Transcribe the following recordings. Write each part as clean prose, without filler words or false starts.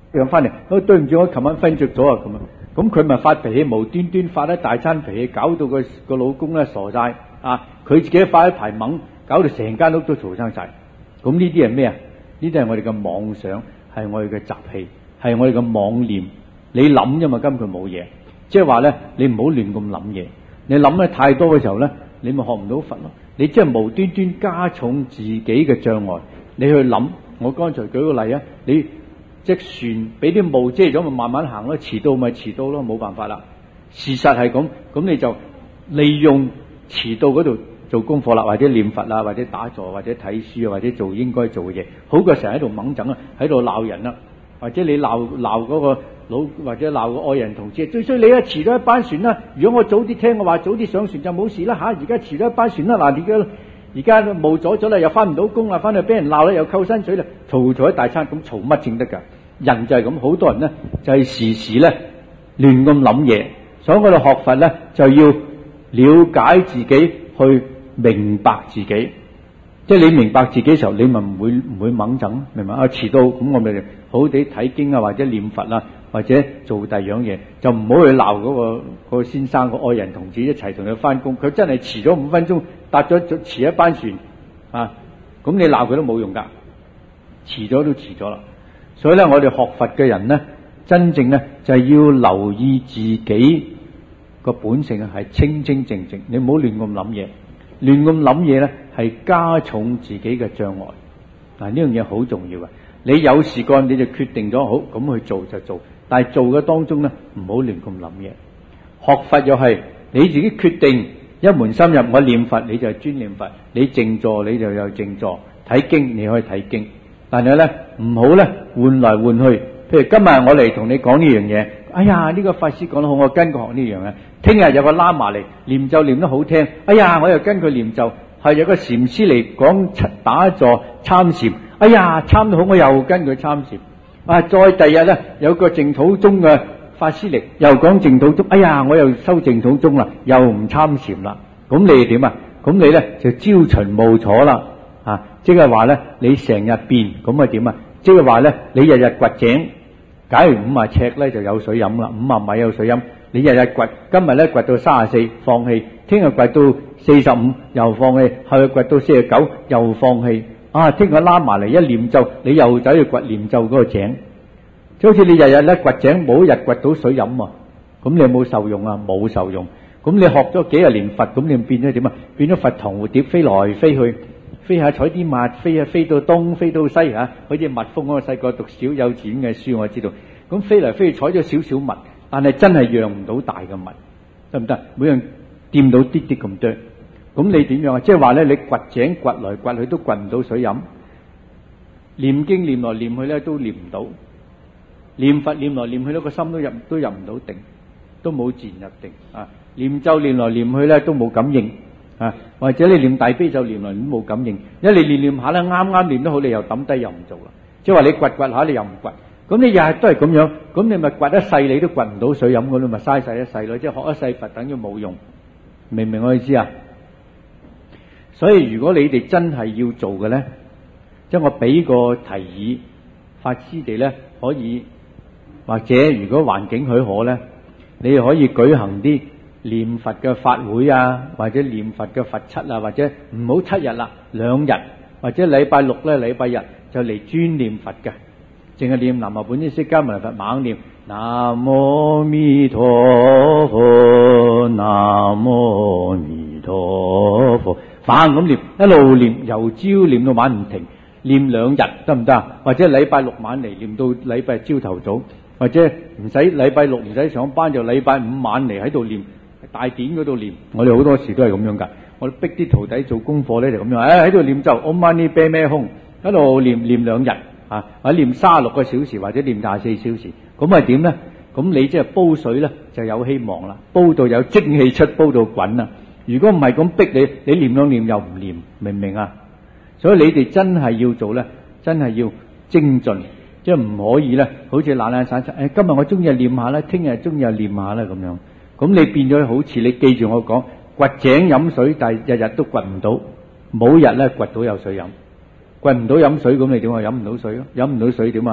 養翻嚟，對唔住，我琴晚瞓着咗啊咁啊，咁佢咪發脾氣，無端端發一大餐脾氣，搞到個老公咧傻晒啊！佢自己發一排猛，搞到成間屋都嘈生晒。咁呢啲係咩啊？呢啲係我哋嘅妄想，係我哋嘅習氣，係我哋嘅妄念。你諗啫嘛，根本冇嘢。即係話咧，你唔好亂咁諗嘢。你諗得太多嘅時候咧，你咪學唔到佛咯。你即係無端端加重自己嘅障礙。你去諗，我剛才舉個例啊，你隻船俾啲霧遮咗，咪慢慢行咯。遲到咪遲到咯，冇辦法啦。事實係咁，咁你就利用遲到嗰度做功課啦，或者念佛啦，或者打坐，或者睇書啊，或者做應該做嘅嘢，好過成日喺度猛整啊，喺度鬧人啦，或者你鬧嗰個老，或者鬧個愛人同志，最衰你啊遲咗一班船啦。如果我早啲聽我話，早啲上船就冇事啦吓。而家遲咗一班船啦，嗱而家冇咗咗啦，又翻唔到工啦，翻去俾人鬧啦，又扣薪水啦，嘈一大餐，咁嘈乜正得噶？人就係咁，好多人呢就係時時咧亂咁諗嘢，所以我哋學佛咧就要了解自己，去明白自己。即係你明白自己嘅時候，你咪唔會猛整，明白啊？遲到咁我咪好好地睇經啊，或者念佛啊，或者做第二樣嘢，就唔好去鬧嗰個先生個愛人同志一齊同佢翻工，佢真係遲咗5分鐘，搭咗遲一班船啊！咁你鬧佢都冇用噶，遲咗都遲咗啦。所以咧，我哋學佛嘅人咧，真正咧就係要留意自己個本性係清清淨淨，你唔好亂咁諗嘢。亂咁諗嘢咧，係加重自己嘅障礙。嗱，呢樣嘢好重要啊！你有事幹你就決定咗好，咁去做就做。但係做嘅當中咧，唔好亂咁諗嘢。學佛又係你自己決定，一門心入我念佛，你就係專念佛；你靜坐你就有靜坐，睇經你可以睇經。但係咧唔好咧換來換去。譬如今日我嚟同你講呢樣嘢，哎呀呢個法師講得好，我跟佢學呢樣嘢。聽日有個喇嘛嚟念咒念得好聽，哎呀我又跟佢念咒。係有個禪師嚟講打坐參禪，哎呀參得好，我又跟佢參禪。啊再第日咧有個淨土宗嘅法師嚟，又講淨土宗，哎呀我又收淨土宗啦，又唔參禪啦。咁你點啊？咁你咧就朝秦暮楚啦。啊即係話咧你成日變，咁啊點啊？即係話咧你日日掘井，假如50尺咧就有水飲啦，50米有水飲。你日日掘，今日咧掘到34放棄，聽日掘到45又放棄，後日掘到49又放棄。啊，聽日拉埋嚟一念咒，你又走去掘念咒嗰個井，就好似你日日咧掘井，冇一日掘到水飲啊！咁你有冇受用啊？冇受用。咁你學咗幾十年佛，咁你變咗點啊？變咗佛堂蝴蝶，飛來飛去，飛下採啲蜜，飛到東，飛到西嚇，好似蜜蜂。我細個讀小幼稚園嘅書，我知道。咁飛嚟飛去採咗少少蜜。但係真係釀唔到大嘅蜜，得唔得？每樣掂到啲啲咁多，咁你點樣啊？即係話咧，你掘井掘來掘去都掘唔到水飲，念經念來念去咧都念唔到，念佛念來念去咧個心都入唔到定，都冇自然入定啊！念咒念來念去咧都冇感應啊！或者你念大悲咒念來都冇感應，因為你念下咧啱啱念得好，你又抌低又唔做啦。即係話你掘下你又唔掘。咁你日日都係咁樣，咁你咪掘一世你都掘唔到水飲，咁你咪嘥晒一世咯。即係學一世佛等於冇用，明唔明我意思啊？所以如果你哋真係要做嘅咧，即係我俾個提議，法師哋咧可以，或者如果環境許可咧，你哋可以舉行啲念佛嘅法會啊，或者念佛嘅佛七啊，或者唔好7日啦，2日，或者禮拜6咧、禮拜日就嚟專念佛嘅。淨係念南無本師釋迦牟尼佛，猛念南無阿彌陀佛，南無阿彌陀佛，反咁念，一路念，由朝念到晚唔停，念2日得唔得啊？或者禮拜6晚嚟念到禮拜朝頭早，或者唔使禮拜6唔使上班，就禮拜5晚嚟喺度念大典嗰度念。我哋好多時都係咁樣噶，我哋逼啲徒弟做功課咧就咁樣，喺度念咒唵嘛呢叭咪吽，一路念2日。啊！或者念36個小時，或者念24小時，咁係點咧？咁你即係煲水咧，就有希望啦。煲到有蒸氣出，煲到滾啦。如果唔係咁逼你，你念兩念又唔念，明唔明啊？所以你哋真係要做咧，真係要精進，即係唔可以咧，好似懶懶散散。今日我中意念下啦，聽日中意念下啦咁樣。咁你變咗好似你記住我講，掘井飲水，但係日日都掘唔到，冇日咧掘到有水飲。掘唔到飲水，咁你點啊？飲唔到水咯，飲唔到水點啊？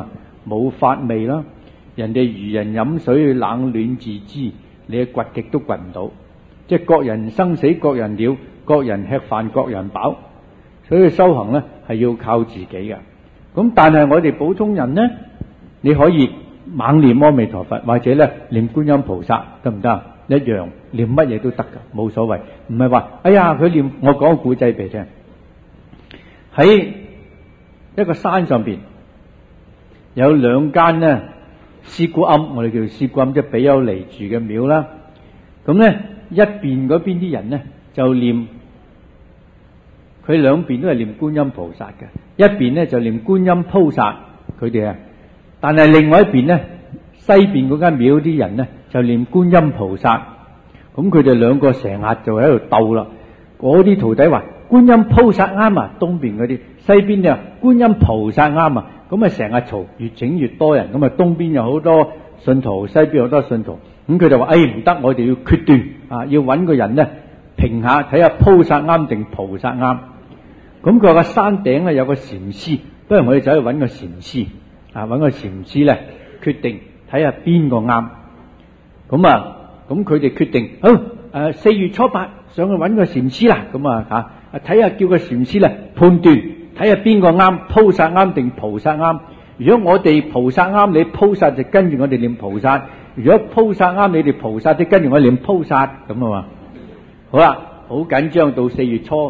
冇法味啦。人哋愚人飲水冷暖自知，你掘極都掘唔到。即係各人生死各人了，各人吃飯各人飽。所以修行咧係要靠自己嘅。咁但係我哋普通人呢，你可以猛念阿彌陀佛，或者咧念觀音菩薩，得唔得？一樣念乜嘢都得噶，冇所謂。唔係話哎呀佢念，我講個古仔俾你聽。喺一個山上邊有兩間呢師姑庵，我哋叫師姑庵，即係比丘尼住嘅廟啦。咁咧一邊嗰邊啲人呢就念，佢兩邊都係念觀音菩薩嘅，一邊呢就念觀音菩薩佢哋啊。但係另外一邊呢，西邊嗰間廟啲人呢就念觀音菩薩。咁佢哋兩個成日就喺度鬥啦。嗰啲徒弟話觀音菩薩啱啊，東邊嗰啲，西邊就觀音菩薩啱啊。咁啊成日嘈，越整越多人。咁啊東邊有好多信徒，西邊有好多信徒。咁佢就話唔得，我哋要決斷啊，要揾個人呢評下，睇下菩薩啱定菩薩啱。咁佢話個山頂咧有個禪師，不如我哋走去揾個禪師啊，揾個禪師咧決定睇下邊個啱。咁佢哋決定好4月初8上去揾個禪師啦。咁啊睇下叫個禪師咧判斷，睇下邊個啱，菩薩啱定菩薩啱。如果我哋菩薩啱，你菩薩就跟住我哋念菩薩；如果菩薩啱，你哋菩薩就跟住我哋念菩薩。咁啊嘛，好啦，好緊張到4月初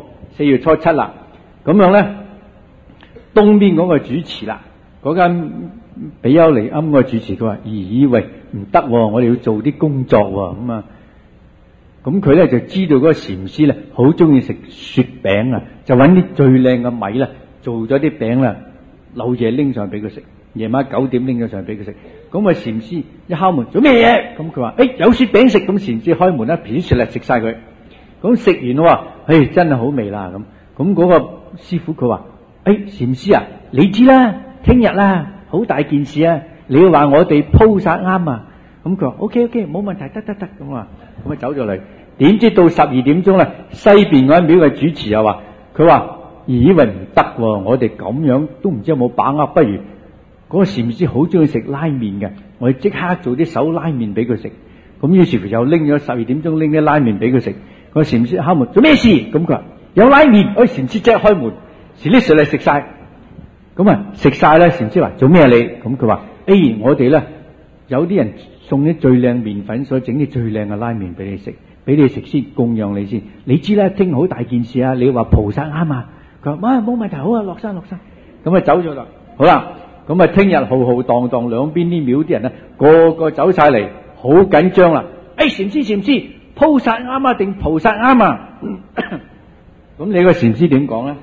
7啦。咁樣咧，東邊嗰個主持啦，嗰間比丘尼庵個主持，佢話：咦喂，唔得，我哋要做啲工作咁啊。咁佢咧就知道嗰個禪師咧好中意食雪餅啊，就揾啲最靚嘅米啦，做咗啲餅啦，漏夜拎上俾佢食，夜晚9點拎咗上俾佢食。咁啊禪師一敲門，做咩嘢？咁佢話：有雪餅食。咁禪師開門啦，片雪嚟食晒佢。咁食完咯，真係好味啦咁。咁嗰個師傅佢話：禪師啊，你知啦，聽日啦，好大件事啊，你要話我哋菩薩啱啊。咁佢話 OK， 冇問題，得咁啊，咁啊走咗嚟。點知到12點鐘啦，西邊嗰間廟嘅主持又話：佢話以為唔得，我哋咁樣都唔知有冇把握，不如嗰個禪師好中意食拉麵嘅，我哋即刻做啲手拉麵俾佢食。咁於是乎又拎咗12點鐘拎啲拉麵俾佢食。個禪師敲門，做咩事？咁佢話有拉麵。禪師即刻開門，時啲水嚟食晒。咁啊食晒咧，禪師話做咩你？咁佢話我哋咧有啲人送啲最靚麵粉，所以整啲最靚嘅拉麵俾你食，俾你食先，供養你先。你知啦，聽好大件事啊！你話菩薩啱啊？佢話冇問題，好啊，落山。咁啊走咗啦。好啦，咁啊聽日浩浩蕩蕩兩邊啲廟啲人咧，個個走晒嚟，好緊張啦。禪師，菩薩啱啊定菩薩啱啊？咁你個禪師點講咧？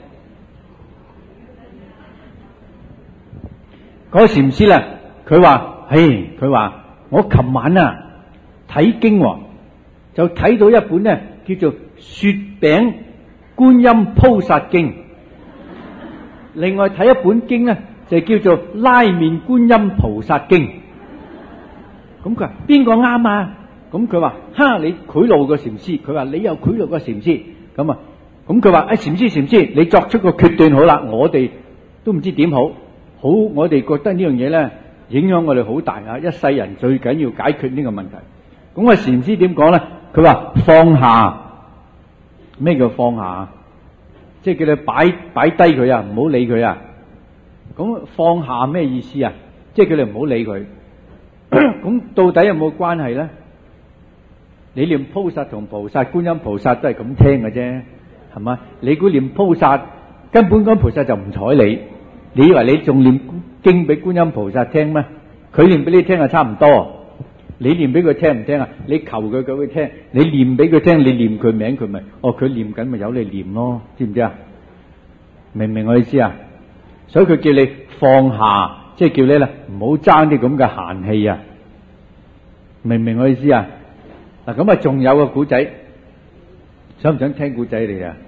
嗰個禪師咧，佢話我琴晚啊睇經，就睇到一本咧叫做《雪餅觀音菩薩經》，另外睇一本經咧就叫做《拉麵觀音菩薩經》。咁佢話邊個啱啊？咁佢話你賄賂個禪師。佢話你又賄賂個禪師。咁佢話禪師，你作出個決斷好啦，我哋都唔知點好。我哋覺得呢樣嘢咧影響我哋好大啊！一世人最緊要解決呢個問題。咁個禪師點講咧？佢話放下。咩叫放下？即係叫你擺低佢啊，唔好理佢啊。咁放下咩意思啊？即係叫你唔好理佢。咁到底有冇關係咧？你念菩薩同菩薩、觀音菩薩都係咁聽嘅啫，係嘛？你估念菩薩，根本嗰菩薩就唔睬你。你以為你仲念經俾觀音菩薩聽咩？佢念俾你聽係差唔多。你念俾佢聽唔聽啊？你求佢佢會聽，你念俾佢聽，你念佢名佢咪佢念緊咪由你念咯，知唔知啊？明唔明我意思啊？所以佢叫你放下，即係叫你咧唔好爭啲咁嘅閒氣啊！明唔明我意思啊？嗱咁啊，仲有個古仔，想唔想聽古仔嚟啊？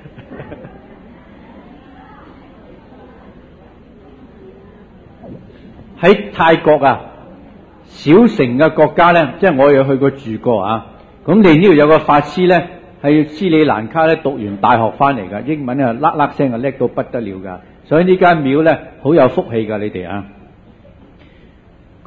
喺泰國啊，小城嘅國家咧，即係我有去過住過啊。咁你呢度有個法師咧，係斯里蘭卡咧讀完大學翻嚟噶，英文啊叻聲啊叻到不得了噶。所以呢間廟咧好有福氣噶，你哋啊。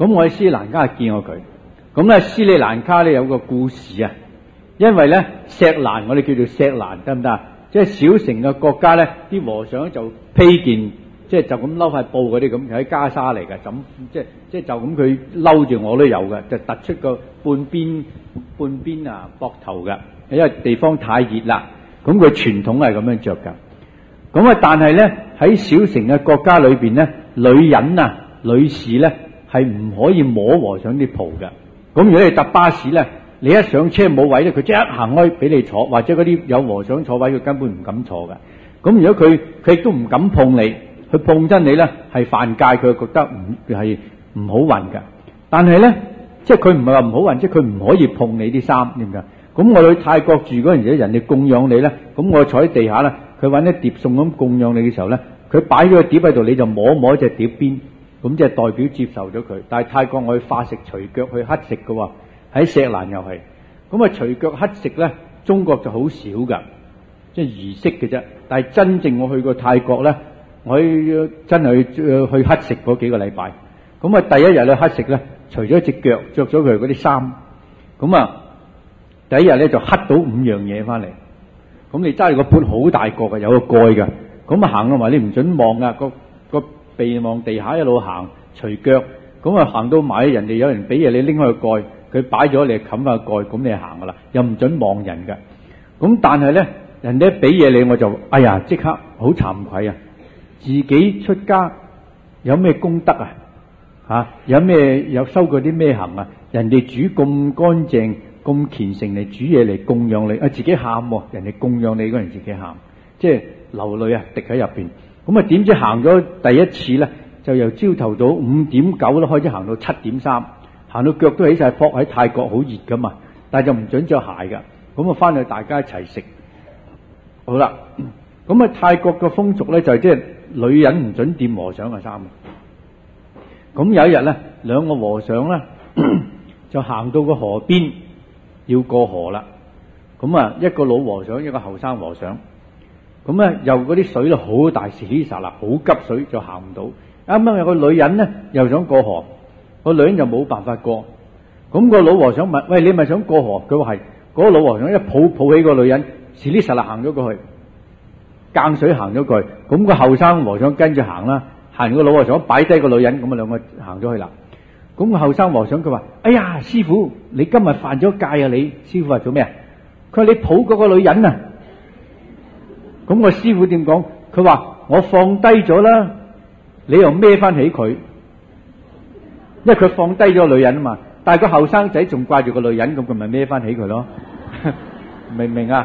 咁我喺斯里蘭卡見過佢。咁咧斯里蘭卡咧有個故事啊，因為咧錫蘭我哋叫做錫蘭得唔得啊？即係小城嘅國家咧，啲和尚就披件，即係就咁嬲塊布嗰啲咁，喺袈裟嚟嘅，即係就咁佢嬲住我都有嘅，就突出個半邊啊膊頭嘅，因為地方太熱啦。咁佢傳統係咁樣着噶。咁啊，但係咧喺小城嘅國家裏邊咧，女人啊、女士咧係唔可以摸和尚啲袍嘅。咁如果你搭巴士咧，你一上車冇位咧，佢即刻行開俾你坐，或者嗰啲有和尚坐位，佢根本唔敢坐嘅。咁如果佢亦都唔敢碰你，佢碰真你咧係犯戒，佢覺得唔好運嘅。但係咧，即係佢唔係話唔好運，即係佢唔可以碰你啲衫，點解？咁我去泰國住嗰陣時，人哋供養你咧，咁我坐喺地下咧，佢搵一碟餸咁供養你嘅時候咧，佢擺咗個碟喺度，你就摸隻碟邊，咁即係代表接受咗佢。但係泰國我去化食除腳去乞食嘅喎。喺錫蘭又係，咁啊除腳乞食咧，中國就好少噶，即係儀式嘅啫。但係真正我去過泰國咧，我真係去乞食嗰幾個禮拜。咁啊第一日去乞食咧，除咗隻腳，着咗佢嗰啲衫，咁啊第一日咧就乞到5樣嘢翻嚟。咁你揸住個盤好大個嘅，有個蓋嘅，咁啊行嘅話你唔准望啊，個鼻望地下一路行，除腳，咁啊行到埋人哋有人俾嘢你拎開個蓋。佢擺咗你冚下蓋，咁你行噶啦，又唔准望人噶。咁但係咧，人哋一俾嘢你，我就哎呀，即刻好慚愧啊！自己出家有咩功德啊？有修過啲咩行啊？人哋煮咁乾淨、咁虔誠嚟煮嘢嚟供養你，自己喊喎，人哋供養你嗰陣自己喊，即係流淚啊，滴喺入邊。咁啊，點知行咗第一次咧，就由朝頭早5:9都開始行到7:3。行到腳都起晒泡，喺泰國好熱噶嘛，但係就唔准着鞋噶。咁啊，翻去大家一齊食。好啦，咁啊，泰國嘅風俗咧就係即係女人唔准掂和尚嘅衫。咁有一日咧，兩個和尚咧就行到個河邊要過河啦。咁啊，一個老和尚，一個後生和尚。咁咧又嗰啲水咧好大，稀稀沙啦，好急水就行唔到。啱啱有個女人咧又想過河。個女人就冇辦法過，咁個老和尚問：喂，你咪想過河？佢話係。嗰個老和尚一抱起個女人，唓哩實啦行咗過去，間水行咗過去。咁個後生和尚跟住行啦，行完個老和尚擺低個女人，咁啊兩個行咗去啦。咁個後生和尚佢話：哎呀，師傅，你今日犯咗戒啊！你師傅話做咩啊？佢話你抱嗰個女人啊。咁個師傅點講？佢話我放低咗啦，你又孭翻起佢。因為佢放低咗個女人啊嘛，但係個後生仔仲掛住個女人，咁佢咪孭翻起佢咯？明唔明啊？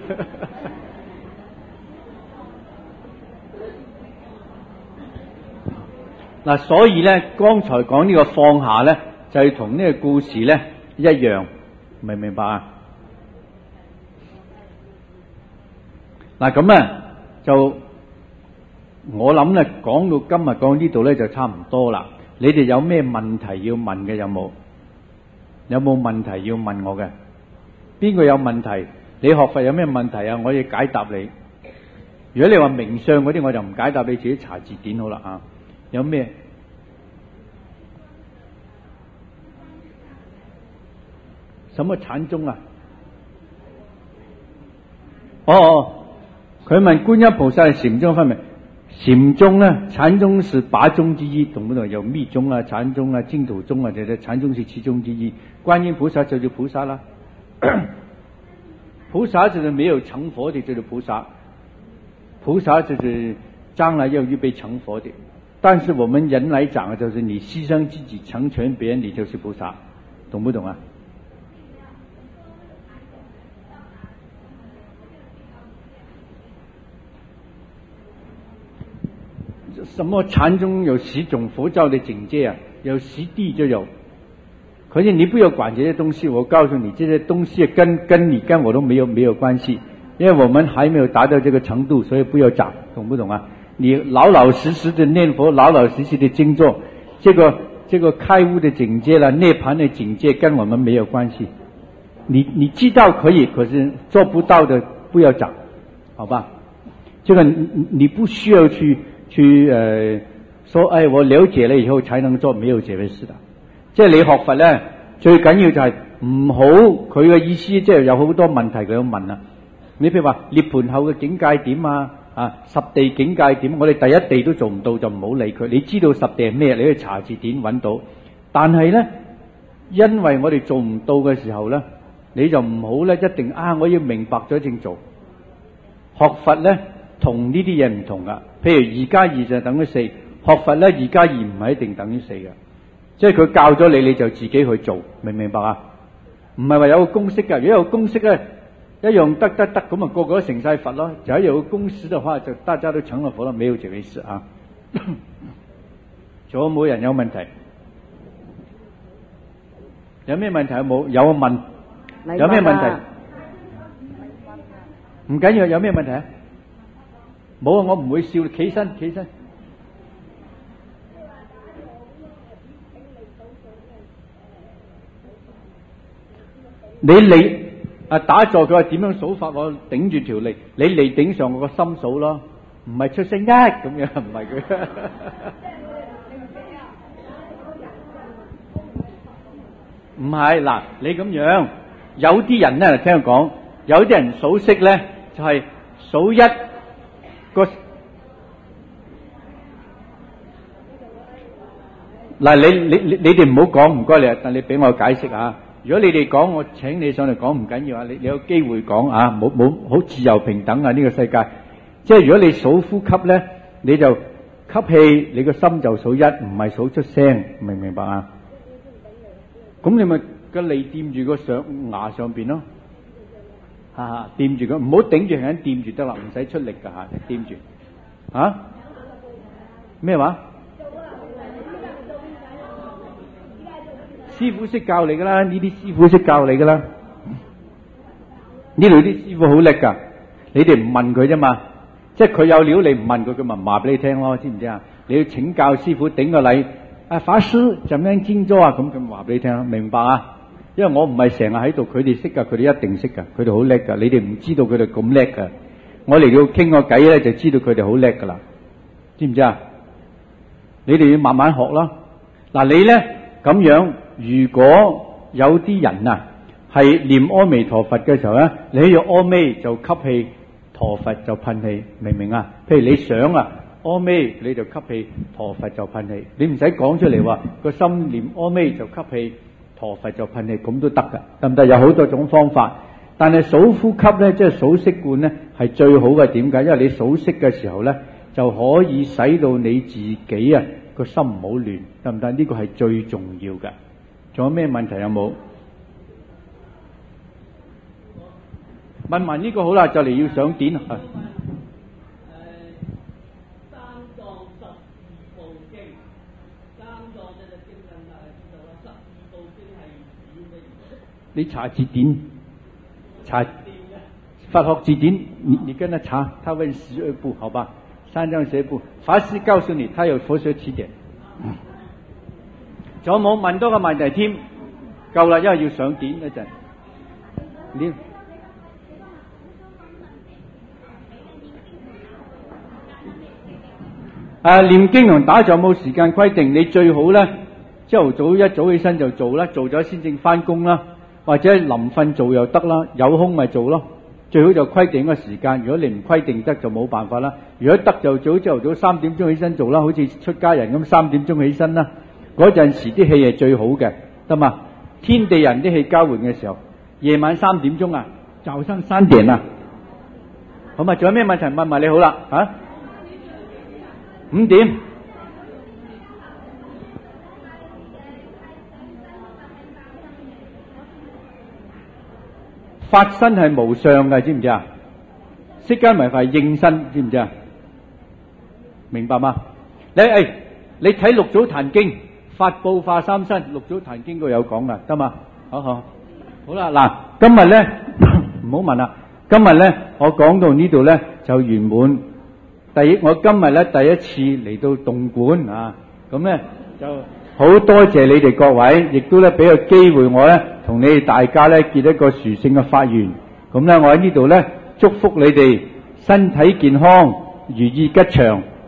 嗱，所以咧，剛才講呢個放下咧，就係同呢個故事咧一樣，明唔明白啊？嗱，咁啊，就我諗咧，講到今日講呢度咧，就差唔多啦。你哋有咩問題要問嘅？有冇問題要問我嘅？邊個有問題？你學佛有咩問題啊？我要解答你。如果你話名相嗰啲，我就唔解答，你自己查字典好啦啊。有咩？什麼禪宗啊？佢問觀音菩薩係禪宗分別。禪宗呢，禪宗是8宗之一，懂不懂？有密宗啊、禪宗啊、淨土宗啊，這禪宗是其中之一。觀音菩薩就是菩薩啦，菩薩就是沒有成佛的，就是菩薩。菩薩就是將來要預備成佛的。但是我們人來講，就是你犧牲自己成全別人，你就是菩薩，懂不懂啊？什麼禪宗有10種佛教的境界啊？有10地就有。可是你不要管這些東西，我告訴你，這些東西跟你跟我都沒有關係，因為我們還沒有達到這個程度，所以不要講，懂不懂啊？你老老實實的念佛，老老實實的靜坐，這個開悟的境界啦，涅槃的境界跟我們沒有關係。你知道可以，可是做不到的不要講，好吧？這個你不需要去說，哎，我了解了以後才能做，沒有這回事的。 即係你學佛咧，最緊要就係唔好佢嘅意思，即係有好多問題佢要問啊。你譬如話涅槃後嘅境界點啊，十地境界點？我哋第一地都做唔到，就唔好理佢。你知道十地係咩？你去查字典揾到。但係咧，因為我哋做唔到嘅時候咧，你就唔好咧一定我要明白咗正做。學佛咧同呢啲嘢唔同噶。譬如2+2就等於4，學佛咧2+2唔係一定等於4嘅。即係佢教咗你，你就自己去做，明唔明白啊？唔係話有個公式噶。如果有公式咧，一樣得咁啊，個個都成晒佛咯。只要有個公式嘅話，就大家都成了佛了，沒有這回事啊。仲有冇人有問題？有咩問題有冇？有問？有咩問題？唔緊要，有咩問題啊？冇啊，我唔會笑。企身。你嚟打坐，佢話點樣數法？我頂住條脷，你嚟頂上我個心數咯，唔係出聲咁樣，唔係佢。唔係嗱，你咁樣有啲人咧，聽佢講，有啲人數息咧就係數一個嗱，你哋唔好講，唔該你，但你俾我解釋啊。如果你哋講，我請你上嚟講唔緊要啊！你有機會講啊，冇好自由平等啊！呢個世界，即係如果你數呼吸咧，你就吸氣，你個心就數一，唔係數出聲，明唔明白啊？咁你咪個脷掂住個牙上邊咯，掂住佢，唔好頂住，係咁掂住得啦，唔使出力噶吓，掂住咩話？師傅識教你噶啦，呢啲師傅識教你噶啦。呢度啲師傅好叻噶，你哋唔問佢啫嘛，即係佢有料，你唔問佢，佢咪話俾你聽咯，知唔知啊？你要請教師傅頂個禮，法師怎樣經咗啊？咁佢話俾你聽，明白啊？因為我唔係成日喺度，佢哋識噶，佢哋一定識噶，佢哋好叻噶，你哋唔知道佢哋咁叻噶。我嚟到傾個偈咧，就知道佢哋好叻噶啦，知唔知啊？你哋要慢慢學咯。嗱，你咧咁樣。如果有啲人係念阿彌陀佛嘅時候咧，你要阿彌就吸氣，陀佛就噴氣，明唔明啊？譬如你想阿彌，你就吸氣，陀佛就噴氣，你唔使講出嚟話個心念阿彌就吸氣，陀佛就噴氣，咁都得噶，得唔得？有好多種方法，但係數呼吸咧，即係數息觀咧，係最好嘅。點解？因為你數息嘅時候咧，就可以使到你自己個心唔好亂，得唔得？呢個係最重要嘅。仲有咩問題有冇？問埋呢個好啦，就嚟要上典。三藏12部經，三藏就經文就話12部經係指咩？你查字典，查佛學字典，你跟他查，他問12部，好吧？三藏12部，法師告訴你，他有佛學詞典。仲有冇問多個問題添？夠啦，因為要上典嗰陣。念經同打坐冇時間規定，你最好咧朝頭早一早起身就做啦，做咗先正翻工啦，或者臨瞓做又得啦，有空咪做咯。最好就規定個時間，如果你唔規定得就冇辦法啦。如果得就早朝頭早3點鐘起身做啦，好似出家人咁3點鐘起身啦。嗰陣時啲氣係最好嘅，得嘛？天地人啲氣交換嘅時候，夜晚3點鐘早上3點好嘛？仲有咩問題問埋你好啦5點。法身係無相嘅，知唔知啊？釋迦牟尼佛係應身，知唔知啊？明白嗎？你睇六祖壇經。法報化三身，六祖壇經嗰有講噶，得嘛？好啦，嗱，今日咧唔好問啦。今日咧我講到呢度咧就圓滿。我今日咧第一次嚟到東莞咁咧就好多謝你哋各位，亦都咧俾個機會我咧同你哋大家咧結一個殊勝嘅法緣。咁咧我喺呢度咧祝福你哋身體健康，如意吉祥，